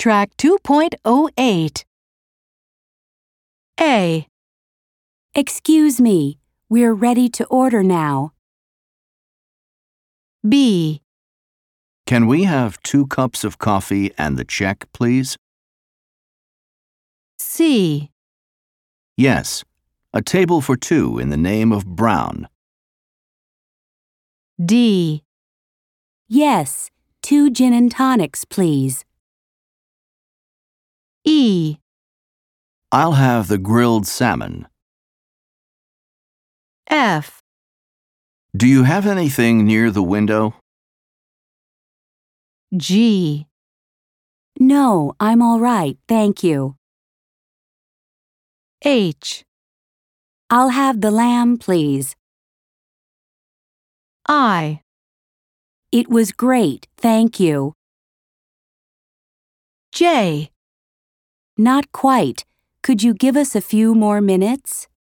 Track 2.08. A. Excuse me, we're ready to order now. B. Can we have 2 cups of coffee and the check, please? C. Yes. A table for 2 in the name of Brown. D. Yes, 2 gin and tonics, please. E. I'll have the grilled salmon. F. Do you have anything near the window? G. No, I'm all right, thank you. H. I'll have the lamb, please. I. It was great, thank you. J. Not quite. Could you give us a few more minutes?